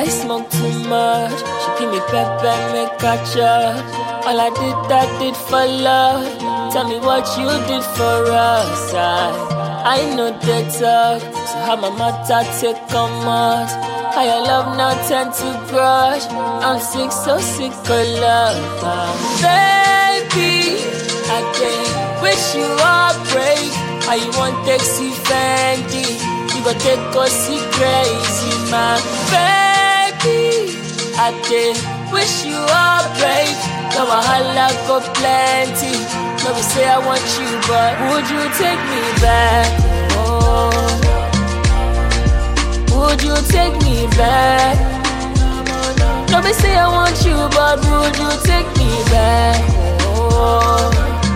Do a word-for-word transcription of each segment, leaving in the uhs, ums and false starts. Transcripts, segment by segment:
I smoke too much. She give me pepper and make a chop. All I did, I did for love. Tell me what you did for us. I, I know they talk, so how my mother take come out. How your love now tend to crush. I'm sick, so sick of love. Baby, I can't wish you heartbreak. How you want to see Fendi? You gon' take us see crazy, my baby. I can't wish you heartbreak. Now I holla go plenty. Let me say I want you, but would you take me back? Oh, would you take me back? Let me say I want you, but would you take me back? Oh,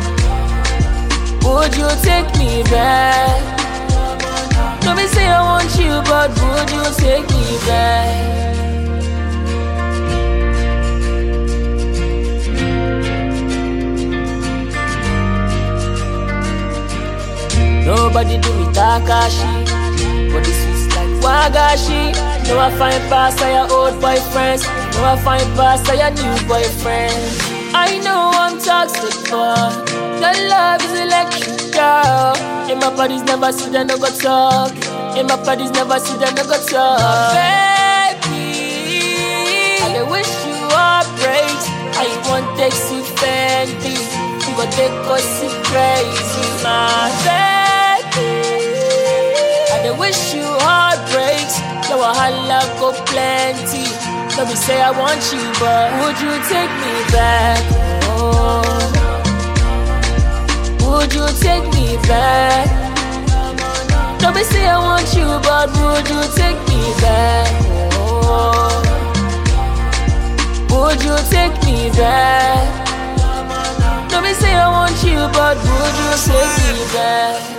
would you take me back? Let me say I want you, but would you take me back? Nobody do me Takashi, but this is like Wagashi. No, I find past your old boyfriends. No, I find past your new boyfriends. I know I'm toxic, but the love is electric, girl. In my body's never see them no go talk. In my body's never see them no go talk. Baby, I wish you heartbreak. I want to see Fendi. You gon' take us see crazy, my baby. I wish you heartbreaks. Now I holla go plenty. Let me say I want you, but would you take me back? Oh, would you take me back? Let me say I want you, but would you take me back? Oh, would you take me back? Let me say I want you, but would you take me back?